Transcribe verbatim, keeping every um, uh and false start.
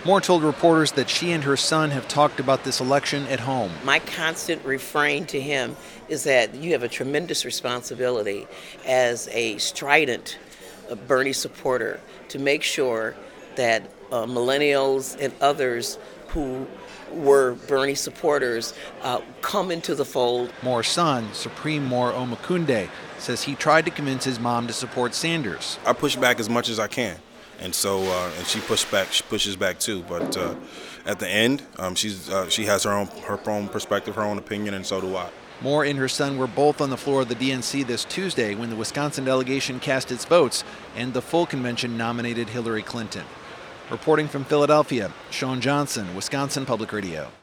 Moore told reporters that she and her son have talked about this election at home. My constant refrain to him is that you have a tremendous responsibility as a strident Bernie supporter to make sure that uh, millennials and others who were Bernie supporters uh, come into the fold. Moore's son, Supreme Moore Omakunde, says he tried to convince his mom to support Sanders. I push back as much as I can. And so, uh, and she pushed back. She pushes back too. But uh, at the end, um, she's uh, she has her own her own perspective, her own opinion, and so do I. Moore and her son were both on the floor of the D N C this Tuesday when the Wisconsin delegation cast its votes and the full convention nominated Hillary Clinton. Reporting from Philadelphia, Sean Johnson, Wisconsin Public Radio.